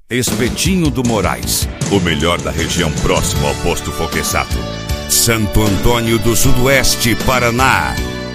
Espetinho do Moraes, o melhor da região próximo ao posto Foquesato. Santo Antônio do Sudoeste, Paraná.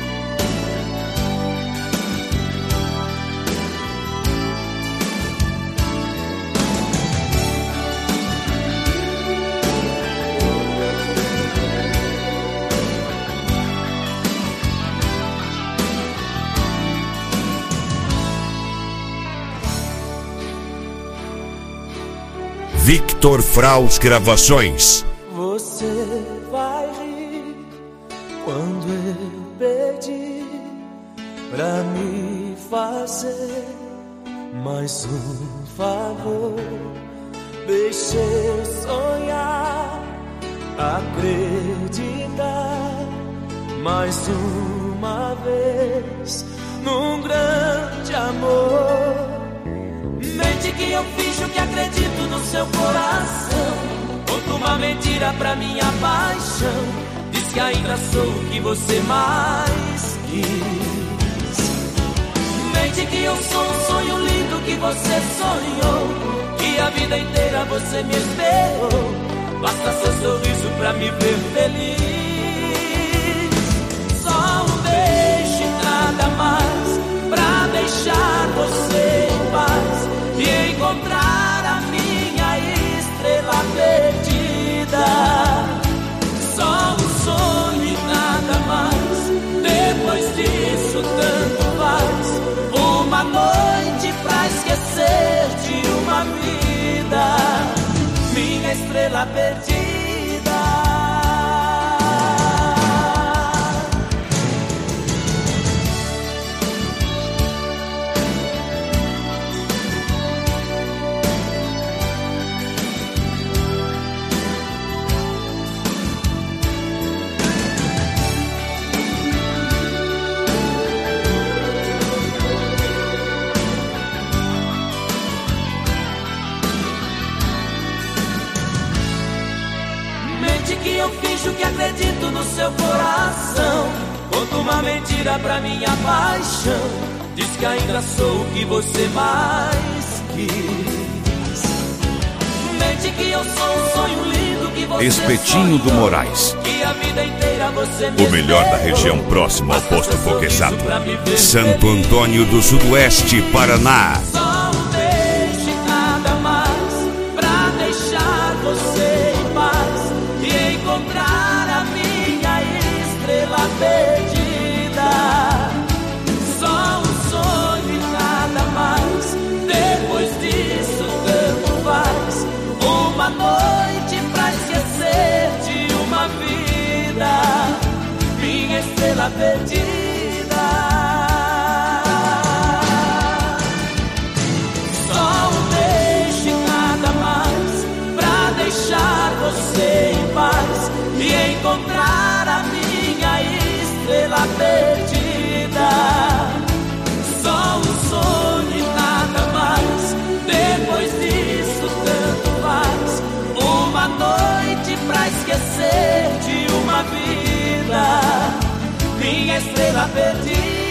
Victor Fraus Gravações. Você vai rir quando eu pedi pra me fazer mais um favor. Deixe eu sonhar, acreditar mais uma vez num grande amor. Mente que eu finjo que acredito no seu coração. Conto uma mentira pra minha paixão. Diz que ainda sou o que você mais quis. Mente que eu sou um sonho lindo que você sonhou, que a vida inteira você me esperou. Basta seu sorriso pra me ver feliz. Só um beijo e nada mais pra deixar você em paz e encontrar a minha estrela perdida. Só um sonho e nada mais. Depois disso tanto faz. Uma noite pra esquecer de uma vida. Minha estrela perdida. Que eu finjo que acredito no seu coração. Conto uma mentira pra minha paixão. Diz que ainda sou o que você mais quis. Mente que eu sou um sonho lindo que você Espetinho do Moraes, que a vida inteira você me o melhor da região próximo ao posto Foquesato. Santo Antônio do Sudoeste, Paraná. Só um beijo e nada mais pra deixar você em paz e encontrar a minha estrela perdida. Só um sonho e nada mais. Depois disso tanto faz. Uma noite pra esquecer de uma vida. Minha estrela perdida. Só um beijo e nada mais pra deixar você em paz e encontrar a minha estrela perdida. Só um sonho e nada mais. Depois disso tanto faz. Uma noite pra esquecer de uma vida. Minha estrela perdida.